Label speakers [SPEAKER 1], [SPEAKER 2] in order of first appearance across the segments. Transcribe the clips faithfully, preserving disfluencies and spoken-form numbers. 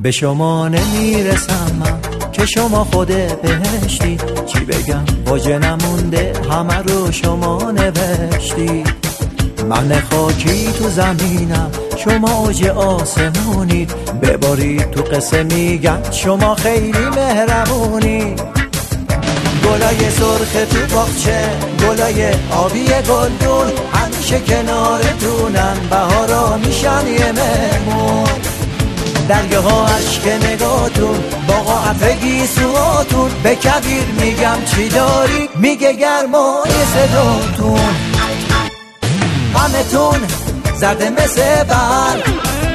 [SPEAKER 1] به شما نمیرسم من که شما خود بهشتی، چی بگم واژه نمونده همه رو شما نوشتی. من خاکی تو زمینم شما اوج آسمونید، ببارید تو قصه میگم شما خیلی مهربونی. گلای سرخ تو باغچه، گلای آبی گلدون، همیشه کنارتونن، بهارا میشن یه مهمون. درگه ها عشق نگاتون، باقا عطر گیسواتون، به کبیر میگم چی داری، میگه گرمای صداتون. همه تون زرده مثل برگ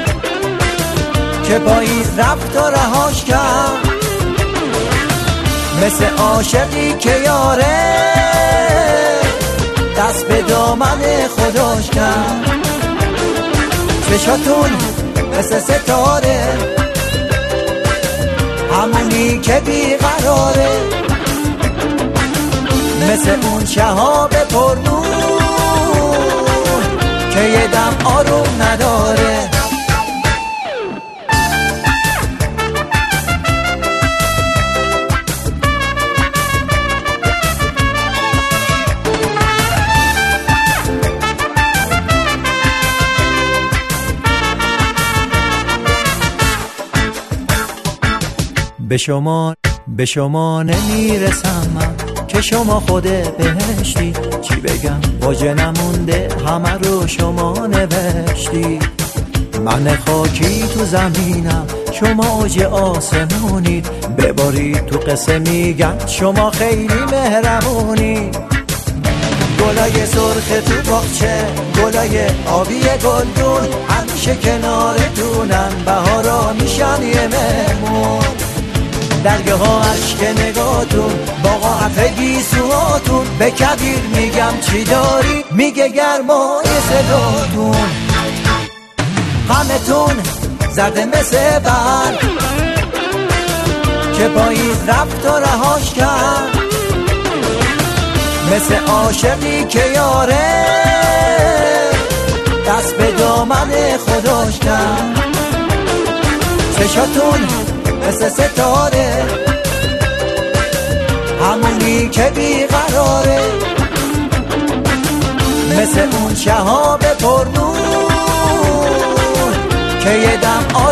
[SPEAKER 1] که پاییز رفت و رهاش کرد، مثل عاشقی که یاره دست به دامن خودش کرد. چشاتون مثل ستاره، همونی که بیقراره، مثل اون شهاب پرنور که یه دم آروم نداره. به شما به شما نمیرسم من که شما خود بهشتی، چی بگم واژه نمونده همه رو شما نوشتی. من خاکی تو زمینم شما اوج آسمونید، ببارید تو قصه میگم شما خیلی مهربونی. گلای سرخ تو باغچه، گلای آبی گلدون، همیشه کنارتونن، بهارا میشن یه مهمون. درگه ها عشق نگاتون، باقا عطر گیسواتون، به کبیر میگم چی داری، میگه گرمای صداتون. همه تون زرده مثل برگ که پاییز رفت و رهاش کرد، مثل عاشقی که یاره دست به دامن خودش کرد. چشاتون مثل ستاره، همونی که بیقراره، مثل اون شهاب پرنور که یه دم